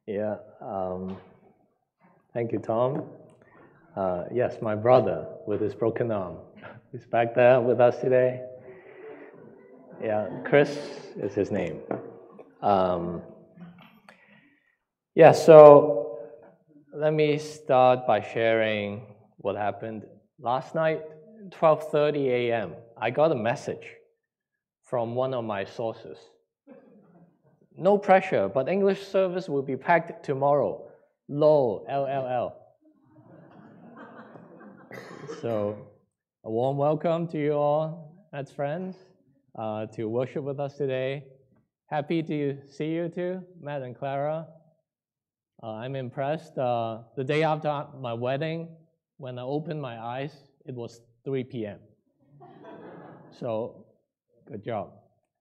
Yeah. Thank you, Tom. Yes, my brother with his broken arm is back there with us today. Yeah, Chris is his name. So let me start by sharing what happened last night, 12:30 a.m. I got a message from one of my sources. No pressure, but English service will be packed tomorrow. LOL, LLL. So a warm welcome to you all as friends to worship with us today. Happy to see you too, Matt and Clara. I'm impressed. The day after my wedding, when I opened my eyes, it was 3 p.m. So good job.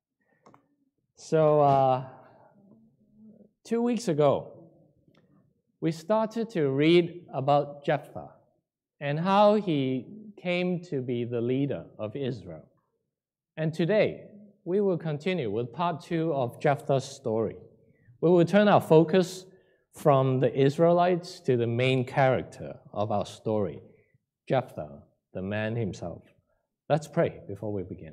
So 2 weeks ago, we started to read about Jephthah and how he came to be the leader of Israel. And today, we will continue with part 2 of Jephthah's story. We will turn our focus from the Israelites to the main character of our story, Jephthah, the man himself. Let's pray before we begin.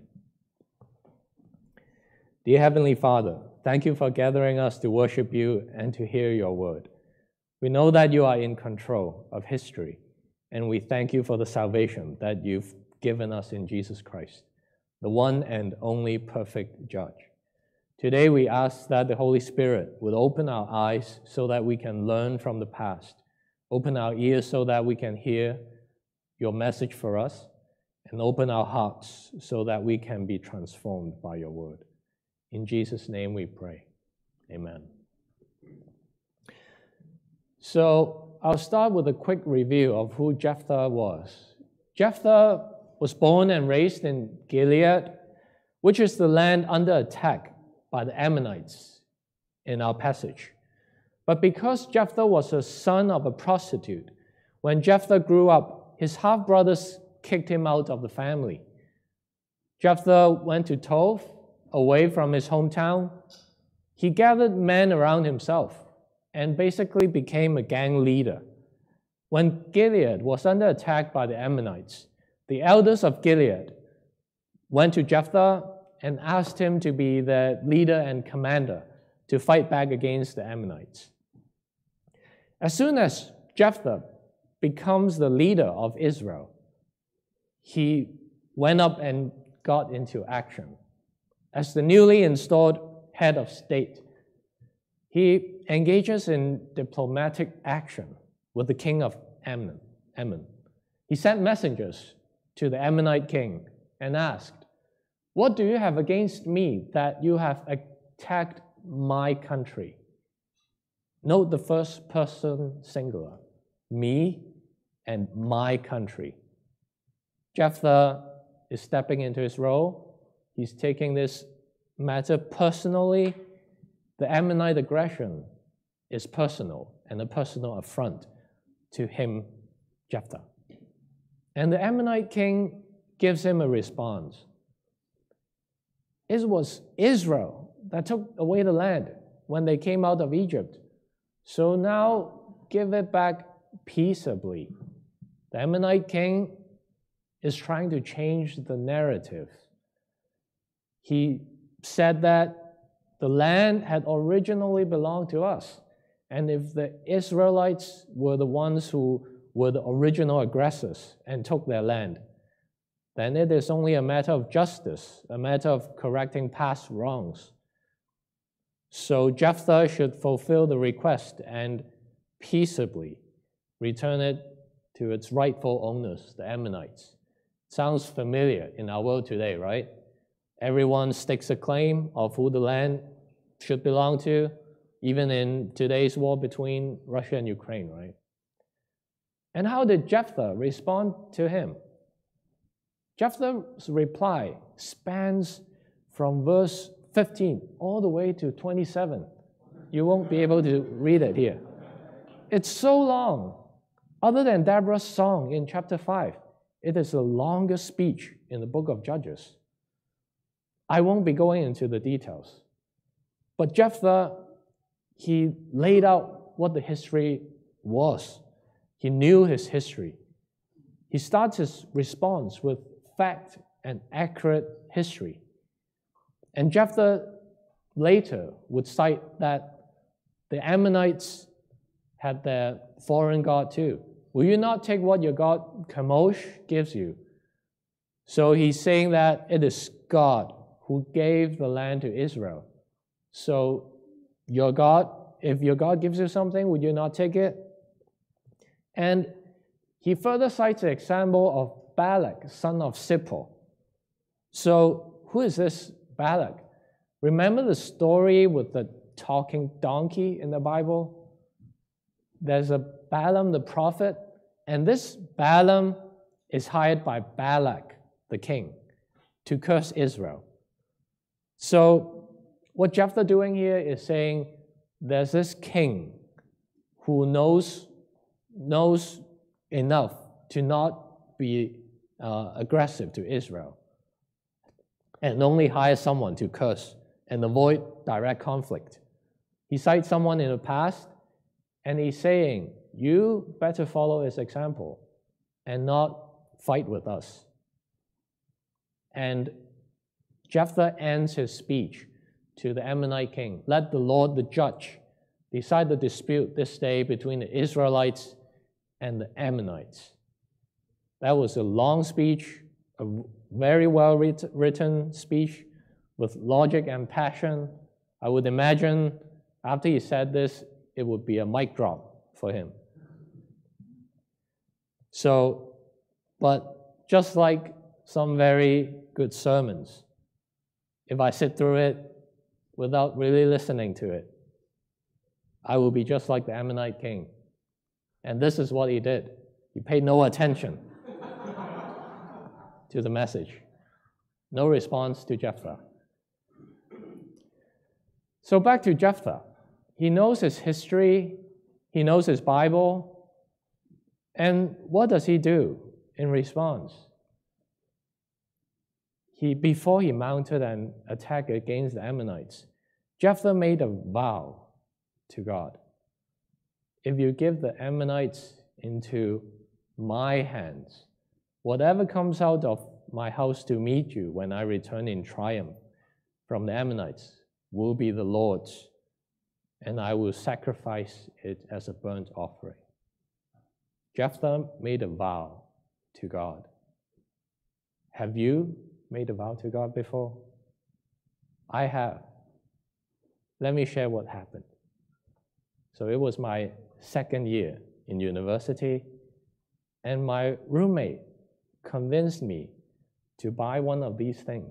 Dear Heavenly Father, thank you for gathering us to worship you and to hear your word. We know that you are in control of history, and we thank you for the salvation that you've given us in Jesus Christ, the one and only perfect judge. Today we ask that the Holy Spirit would open our eyes so that we can learn from the past, open our ears so that we can hear your message for us, and open our hearts so that we can be transformed by your word. In Jesus' name we pray. Amen. So I'll start with a quick review of who Jephthah was. Jephthah was born and raised in Gilead, which is the land under attack by the Ammonites in our passage. But because Jephthah was a son of a prostitute, when Jephthah grew up, his half-brothers kicked him out of the family. Jephthah went to Tob, away from his hometown. He gathered men around himself and basically became a gang leader. When Gilead was under attack by the Ammonites, the elders of Gilead went to Jephthah and asked him to be their leader and commander to fight back against the Ammonites. As soon as Jephthah becomes the leader of Israel, he went up and got into action. As the newly installed head of state, he engages in diplomatic action with the king of Ammon. He sent messengers to the Ammonite king and asked, "What do you have against me that you have attacked my country?" Note the first person singular, me and my country. Jephthah is stepping into his role. He's taking this matter personally. The Ammonite aggression is personal and a personal affront to him, Jephthah. And the Ammonite king gives him a response. It was Israel that took away the land when they came out of Egypt. So now give it back peaceably. The Ammonite king is trying to change the narrative. He said that the land had originally belonged to us. And if the Israelites were the ones who were the original aggressors and took their land, then it is only a matter of justice, a matter of correcting past wrongs. So Jephthah should fulfill the request and peaceably return it to its rightful owners, the Ammonites. Sounds familiar in our world today, right? Everyone stakes a claim of who the land should belong to, even in today's war between Russia and Ukraine, right? And how did Jephthah respond to him? Jephthah's reply spans from verse 15 all the way to 27. You won't be able to read it here. It's so long. Other than Deborah's song in chapter 5, it is the longest speech in the book of Judges. I won't be going into the details. But Jephthah, he laid out what the history was. He knew his history. He starts his response with fact and accurate history. And Jephthah later would cite that the Ammonites had their foreign god too. Will you not take what your god Chemosh gives you? So he's saying that it is God who gave the land to Israel. So your God, if your God gives you something, would you not take it? And he further cites the example of Balak, son of Zippor. So who is this Balak? Remember the story with the talking donkey in the Bible? There's a Balaam the prophet, and this Balaam is hired by Balak, the king, to curse Israel. So what Jephthah doing here is saying there's this king who knows enough to not be aggressive to Israel and only hire someone to curse and avoid direct conflict. He cites someone in the past, and he's saying, you better follow his example and not fight with us. And Jephthah ends his speech to the Ammonite king. Let the Lord, the judge, decide the dispute this day between the Israelites and the Ammonites. That was a long speech, a very well written speech with logic and passion. I would imagine after he said this, it would be a mic drop for him. So, but just like some very good sermons, if I sit through it without really listening to it, I will be just like the Ammonite king. And this is what he did. He paid no attention to the message. No response to Jephthah. So back to Jephthah. He knows his history, he knows his Bible, and what does he do in response? Before he mounted an attack against the Ammonites, Jephthah made a vow to God. If you give the Ammonites into my hands, whatever comes out of my house to meet you when I return in triumph from the Ammonites will be the Lord's, and I will sacrifice it as a burnt offering. Jephthah made a vow to God. Have you made a vow to God before? I have. Let me share what happened. So it was my second year in university, and my roommate convinced me to buy one of these things.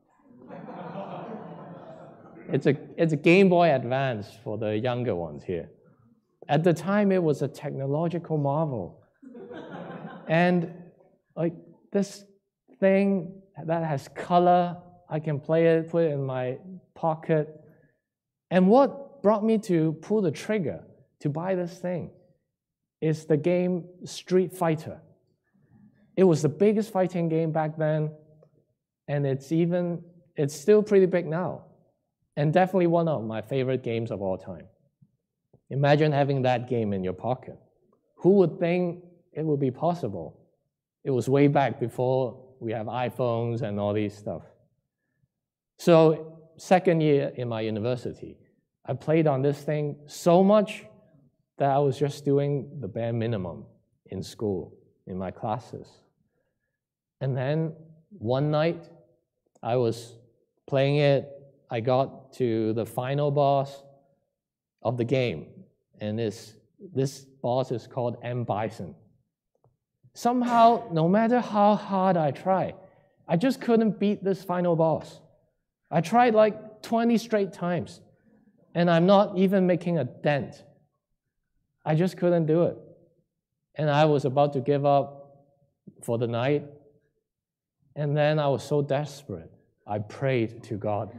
It's a Game Boy Advance for the younger ones here. At the time, it was a technological marvel. And like this thing that has color, I can play it, put it in my pocket. And what brought me to pull the trigger to buy this thing is the game Street Fighter. It was the biggest fighting game back then, and it's still pretty big now, and definitely one of my favorite games of all time. Imagine having that game in your pocket. Who would think it would be possible? It was way back before we have iPhones and all these stuff. So, second year in my university, I played on this thing so much that I was just doing the bare minimum in school, in my classes. And then one night, I was playing it. I got to the final boss of the game, and this boss is called M. Bison. Somehow, no matter how hard I tried, I just couldn't beat this final boss. I tried like 20 straight times, and I'm not even making a dent. I just couldn't do it. And I was about to give up for the night, and then I was so desperate, I prayed to God.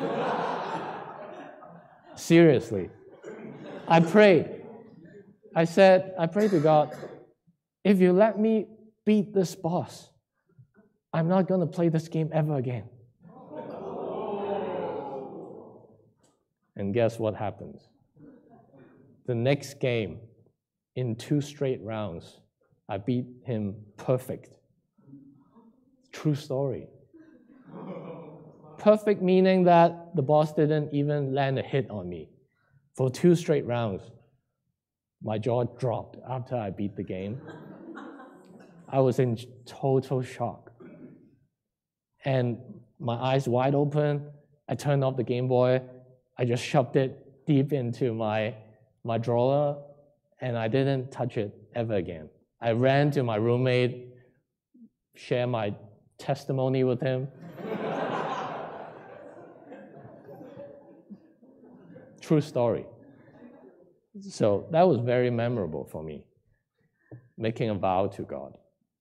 Seriously. I prayed. I prayed to God, if you let me beat this boss, I'm not going to play this game ever again. And guess what happens? the next game, in 2 straight rounds, I beat him perfect. True story. Perfect meaning that the boss didn't even land a hit on me. For 2 straight rounds, my jaw dropped after I beat the game. I was in total shock. And my eyes wide open, I turned off the Game Boy, I just shoved it deep into my drawer, and I didn't touch it ever again. I ran to my roommate, shared my testimony with him. True story. So that was very memorable for me, making a vow to God.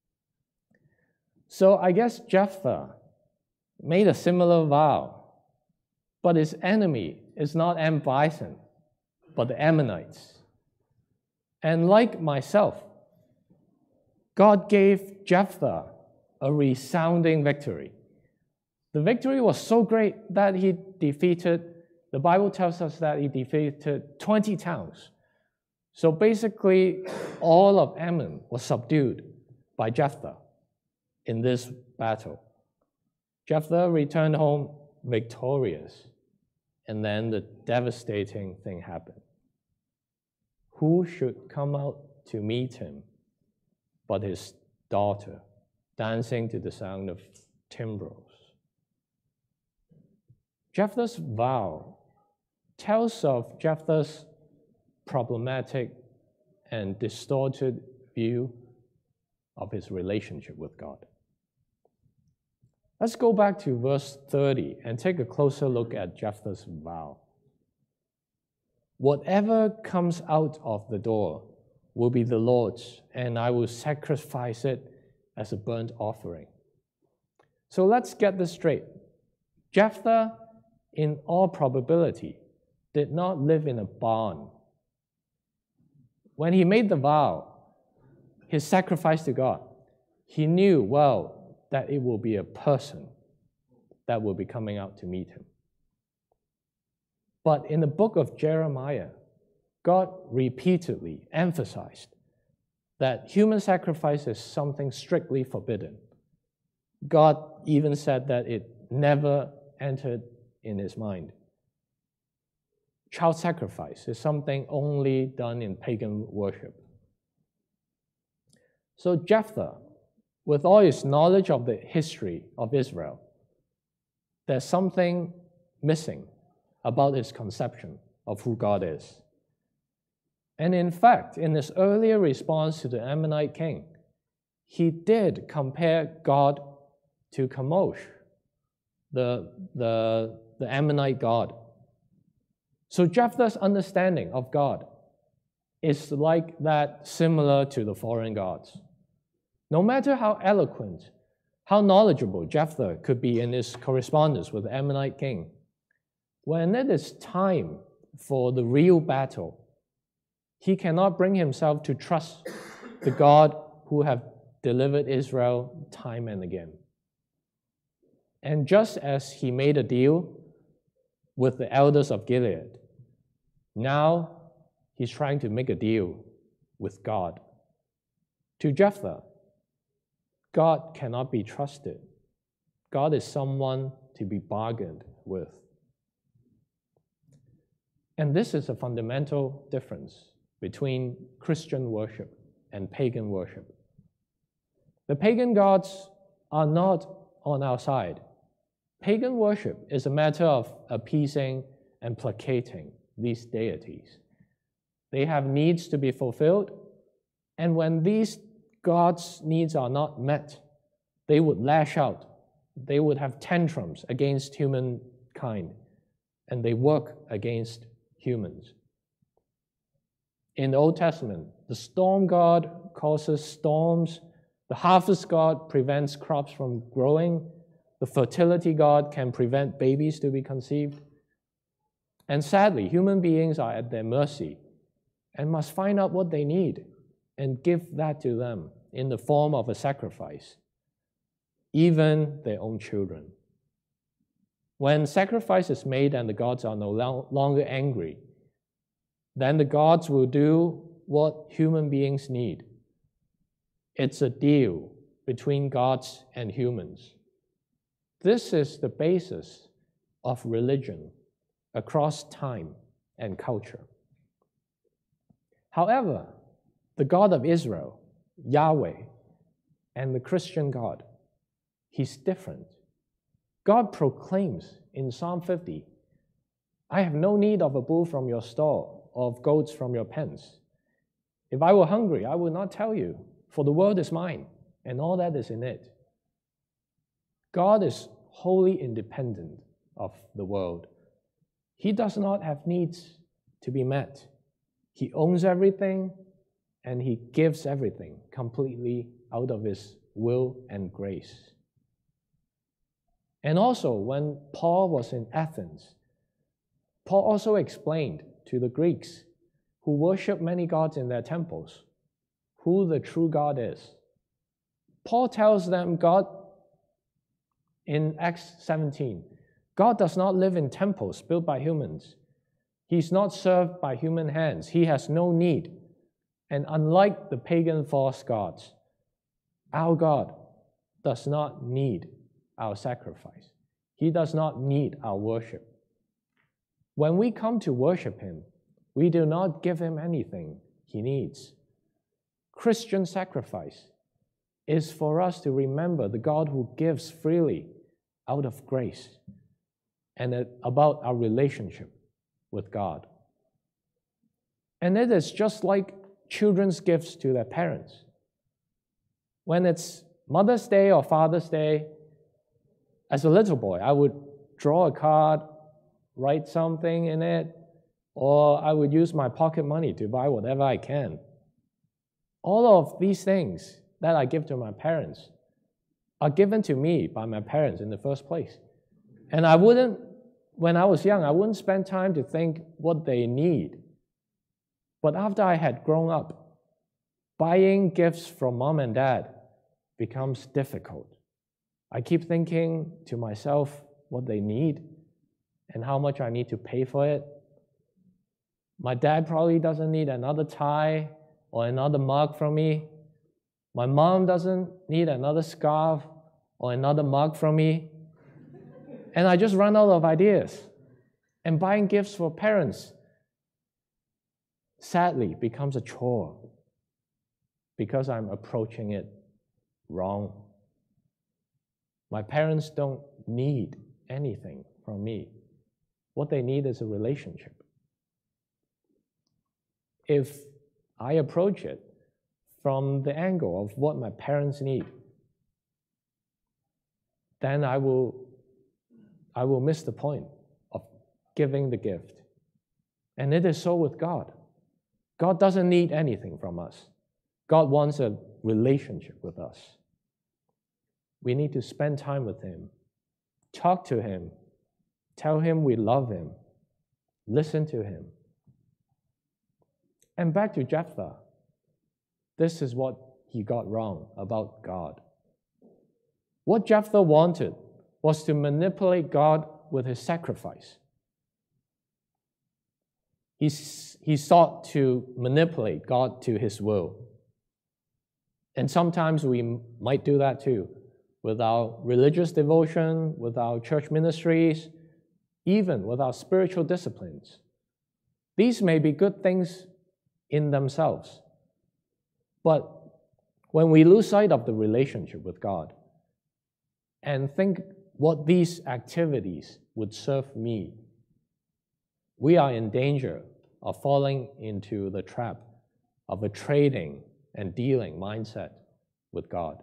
So I guess Jephthah made a similar vow, but his enemy is not Bison, but the Ammonites. And like myself, God gave Jephthah a resounding victory. The victory was so great that the Bible tells us that he defeated 20 towns. So basically, all of Ammon was subdued by Jephthah in this battle. Jephthah returned home victorious, and then the devastating thing happened. Who should come out to meet him but his daughter, dancing to the sound of timbrels? Jephthah's vow tells of Jephthah's problematic and distorted view of his relationship with God. Let's go back to verse 30 and take a closer look at Jephthah's vow. Whatever comes out of the door will be the Lord's, and I will sacrifice it as a burnt offering. So let's get this straight. Jephthah, in all probability, did not live in a barn. When he made the vow, his sacrifice to God, he knew well that it will be a person that will be coming out to meet him. But in the book of Jeremiah, God repeatedly emphasized that human sacrifice is something strictly forbidden. God even said that it never entered in his mind. Child sacrifice is something only done in pagan worship. So Jephthah, with all his knowledge of the history of Israel, there's something missing about his conception of who God is. And in fact, in his earlier response to the Ammonite king, he did compare God to Chemosh, the Ammonite god. So Jephthah's understanding of God is like that, similar to the foreign gods. No matter how eloquent, how knowledgeable Jephthah could be in his correspondence with the Ammonite king, when it is time for the real battle, he cannot bring himself to trust the God who have delivered Israel time and again. And just as he made a deal with the elders of Gilead, now he's trying to make a deal with God. To Jephthah, God cannot be trusted. God is someone to be bargained with. And this is a fundamental difference between Christian worship and pagan worship. The pagan gods are not on our side. Pagan worship is a matter of appeasing and placating these deities. They have needs to be fulfilled, and when these gods' needs are not met, they would lash out. They would have tantrums against humankind, and they work against humans. In the Old Testament, the storm god causes storms, the harvest god prevents crops from growing, the fertility god can prevent babies to be conceived. And sadly, human beings are at their mercy and must find out what they need and give that to them in the form of a sacrifice, even their own children. When sacrifice is made and the gods are no longer angry, then the gods will do what human beings need. It's a deal between gods and humans. This is the basis of religion across time and culture. However, the God of Israel, Yahweh, and the Christian God, He's different. God proclaims in Psalm 50, I have no need of a bull from your stall, or of goats from your pens. If I were hungry, I would not tell you, for the world is mine, and all that is in it. God is wholly independent of the world. He does not have needs to be met. He owns everything, and He gives everything completely out of His will and grace. And also, when Paul was in Athens, Paul also explained to the Greeks who worship many gods in their temples who the true God is. Paul tells them God, in Acts 17, God does not live in temples built by humans. He's not served by human hands. He has no need. And unlike the pagan false gods, our God does not need our sacrifice. He does not need our worship. When we come to worship Him, we do not give Him anything He needs. Christian sacrifice is for us to remember the God who gives freely out of grace and about our relationship with God. And it is just like children's gifts to their parents. When it's Mother's Day or Father's Day, as a little boy, I would draw a card, write something in it, or I would use my pocket money to buy whatever I can. All of these things that I give to my parents are given to me by my parents in the first place. And when I was young, I wouldn't spend time to think what they need. But after I had grown up, buying gifts from mom and dad becomes difficult. I keep thinking to myself what they need and how much I need to pay for it. My dad probably doesn't need another tie or another mug from me. My mom doesn't need another scarf or another mug from me. And I just run out of ideas. And buying gifts for parents, sadly, becomes a chore because I'm approaching it wrong. My parents don't need anything from me. What they need is a relationship. If I approach it from the angle of what my parents need, then I will miss the point of giving the gift. And it is so with God. God doesn't need anything from us. God wants a relationship with us. We need to spend time with Him, talk to Him, tell Him we love Him, listen to Him. And back to Jephthah. This is what he got wrong about God. What Jephthah wanted was to manipulate God with his sacrifice. He sought to manipulate God to his will. And sometimes we might do that too, with our religious devotion, with our church ministries, even with our spiritual disciplines. These may be good things in themselves. But when we lose sight of the relationship with God and think what these activities would serve me, we are in danger of falling into the trap of a trading and dealing mindset with God.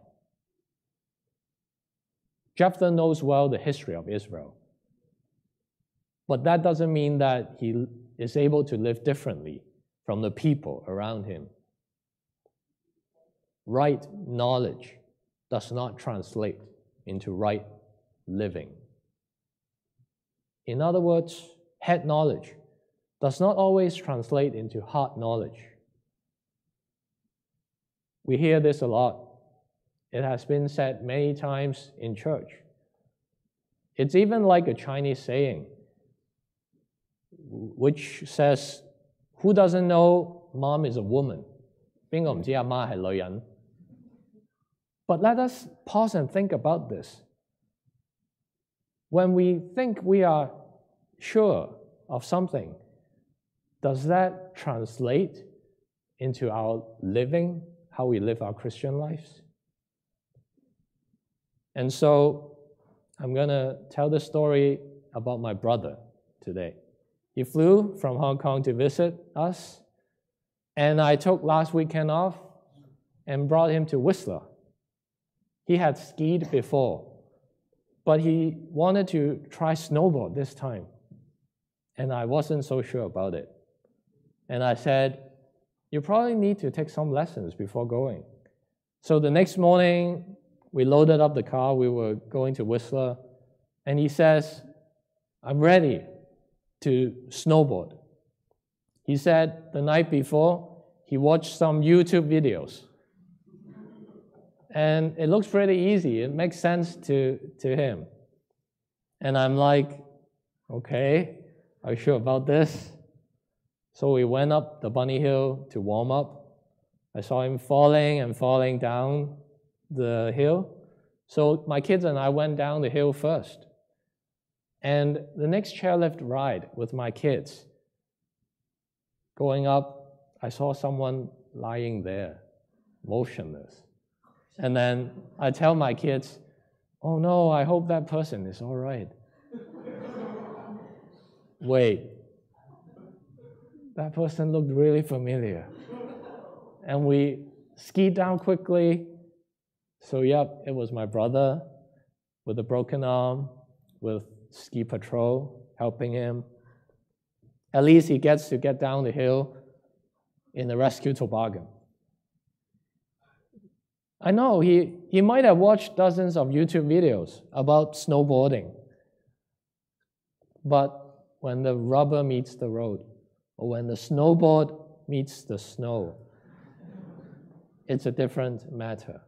Jephthah knows well the history of Israel, but that doesn't mean that he is able to live differently from the people around him. Right knowledge does not translate into right living. In other words, head knowledge does not always translate into heart knowledge. We hear this a lot. It has been said many times in church. It's even like a Chinese saying, which says, Who doesn't know mom is a woman? 邊個唔知阿媽係女人? But let us pause and think about this. When we think we are sure of something, does that translate into our living, how we live our Christian lives? And so I'm going to tell the story about my brother today. He flew from Hong Kong to visit us, and I took last weekend off and brought him to Whistler. He had skied before, but he wanted to try snowboard this time, and I wasn't so sure about it. And I said, you probably need to take some lessons before going. So the next morning, we loaded up the car, we were going to Whistler, and he says, I'm ready to snowboard. He said the night before, he watched some YouTube videos. And it looks pretty easy. It makes sense to him. And I'm like, okay, are you sure about this? So we went up the bunny hill to warm up. I saw him falling and falling down the hill. So my kids and I went down the hill first. And the next chairlift ride with my kids, going up, I saw someone lying there, motionless. And then I tell my kids, oh no, I hope that person is all right. Wait, that person looked really familiar. And we skied down quickly. So yep, it was my brother with a broken arm, with ski patrol helping him. At least he gets to get down the hill in a rescue toboggan. I know he might have watched dozens of YouTube videos about snowboarding, but when the rubber meets the road, or when the snowboard meets the snow, it's a different matter.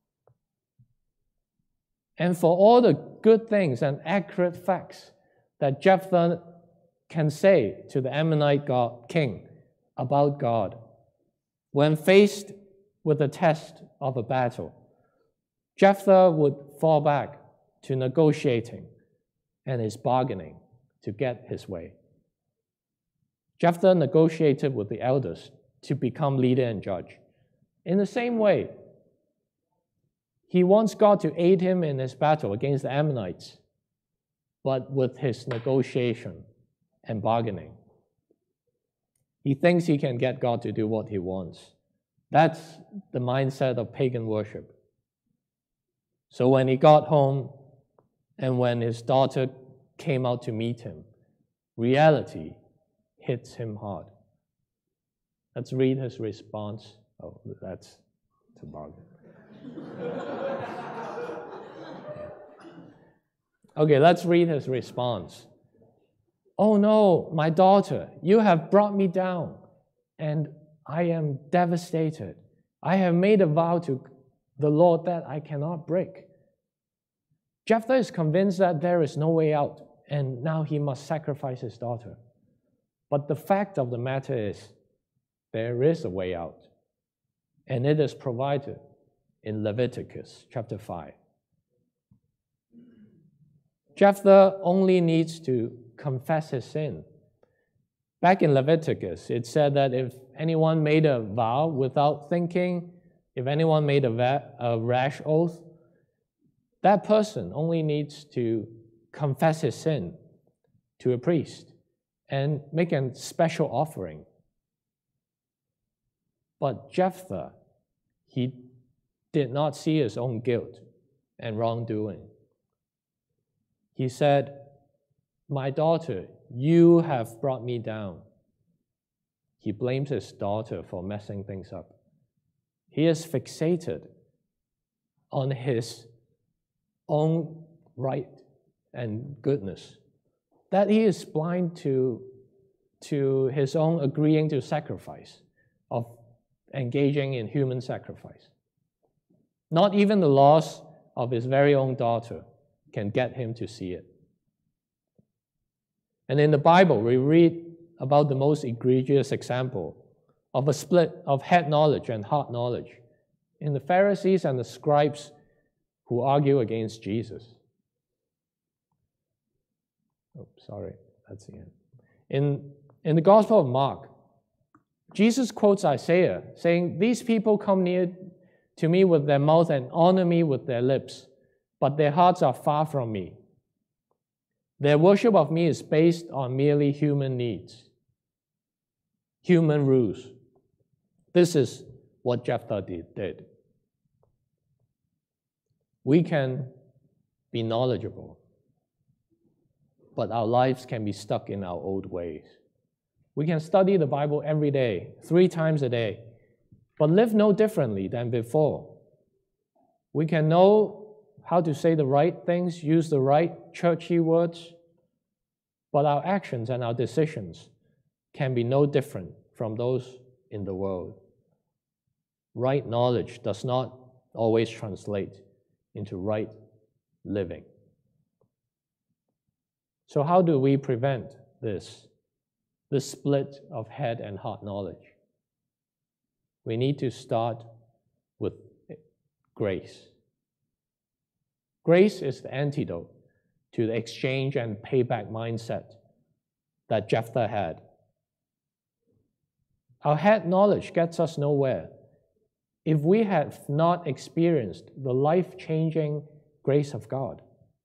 And for all the good things and accurate facts that Jephthah can say to the Ammonite king about God, when faced with the test of a battle, Jephthah would fall back to negotiating and his bargaining to get his way. Jephthah negotiated with the elders to become leader and judge. In the same way, he wants God to aid him in his battle against the Ammonites, but with his negotiation and bargaining. He thinks he can get God to do what he wants. That's the mindset of pagan worship. So when he got home and when his daughter came out to meet him, reality hits him hard. Let's read his response. Oh, that's to bargain. Okay, let's read his response. Oh no, my daughter, you have brought me down, and I am devastated. I have made a vow to the Lord that I cannot break. Jephthah is convinced that there is no way out, and now he must sacrifice his daughter. But the fact of the matter is, there is a way out, and it is provided in Leviticus chapter 5. Jephthah only needs to confess his sin. Back in Leviticus, it said that if anyone made a vow without thinking, if anyone made a rash oath, that person only needs to confess his sin to a priest and make a special offering. But Jephthah, he did not see his own guilt and wrongdoing. He said, my daughter, you have brought me down. He blames his daughter for messing things up. He is fixated on his own right and goodness, that he is blind to his own agreeing to sacrifice, of engaging in human sacrifice. Not even the loss of his very own daughter can get him to see it. And in the Bible, we read about the most egregious example of a split of head knowledge and heart knowledge in the Pharisees and the scribes who argue against Jesus. Oh, sorry, that's the end. In the Gospel of Mark, Jesus quotes Isaiah, saying, "These people come near to me with their mouth and honor me with their lips, but their hearts are far from me. Their worship of me is based on merely human needs, human rules." This is what Jephthah did. We can be knowledgeable, but our lives can be stuck in our old ways. We can study the Bible every day, 3 times a day, but live no differently than before. We can know how to say the right things, use the right churchy words, but our actions and our decisions can be no different from those in the world. Right knowledge does not always translate into right living. So how do we prevent this split of head and heart knowledge? We need to start with grace. Grace is the antidote to the exchange and payback mindset that Jephthah had. Our head knowledge gets us nowhere if we have not experienced the life-changing grace of God.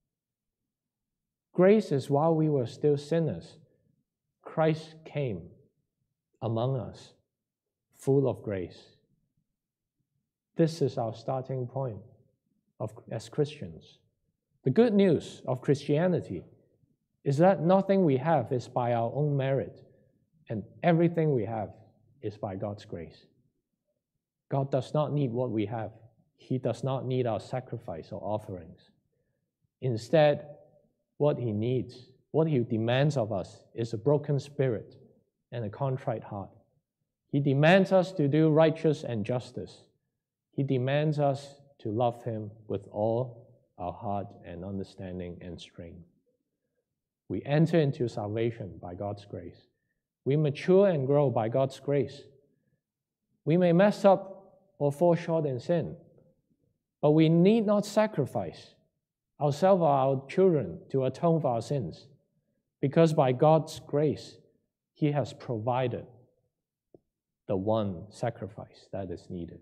Grace is while we were still sinners, Christ came among us, full of grace. This is our starting point as Christians. The good news of Christianity is that nothing we have is by our own merit, and everything we have is by God's grace. God does not need what we have. He does not need our sacrifice or offerings. Instead, what He needs, what He demands of us is a broken spirit and a contrite heart. He demands us to do righteous and justice. He demands us to love Him with all our heart and understanding and strength. We enter into salvation by God's grace. We mature and grow by God's grace. We may mess up or fall short in sin, but we need not sacrifice ourselves or our children to atone for our sins, because by God's grace, He has provided the one sacrifice that is needed.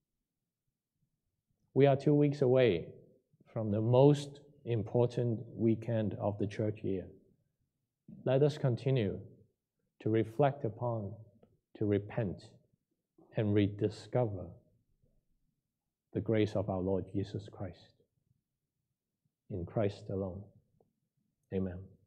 We are 2 weeks away from the most important weekend of the church year. Let us continue to reflect upon, to repent, and rediscover the grace of our Lord Jesus Christ. In Christ alone. Amen.